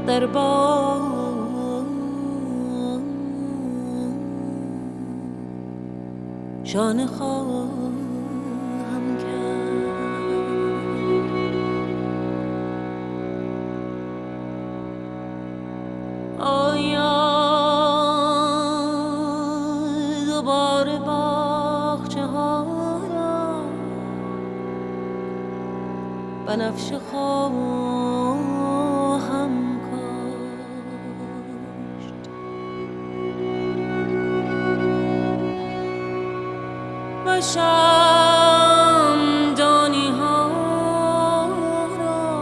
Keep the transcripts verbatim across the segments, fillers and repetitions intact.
در باد شانه خواهم کرد. آیا دوباره باغچه ها را بنفشه خواهم کاشت؟ و شمعدانی ها را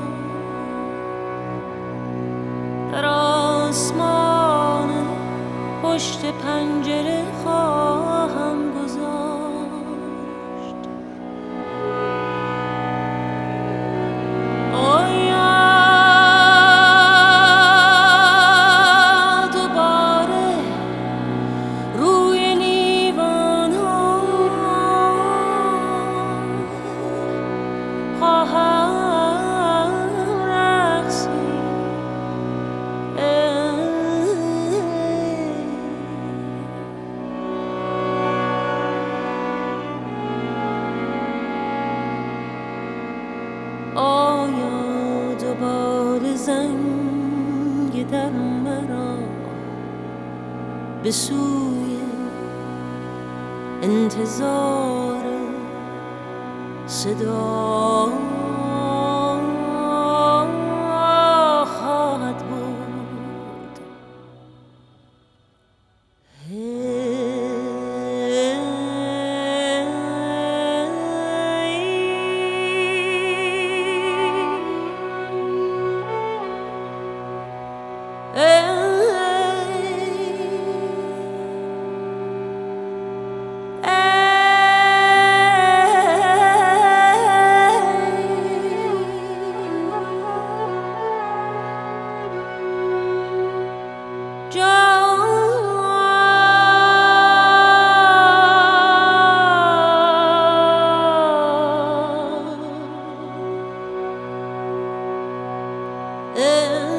در آسمان پشت پنجره خواهم گذاشت. آیا دوباره روی لیوان ها خواهم رقصید؟ آیا دوباره زنگ در مرا به سوی انتظار صدا خواهد بود؟ Yeah.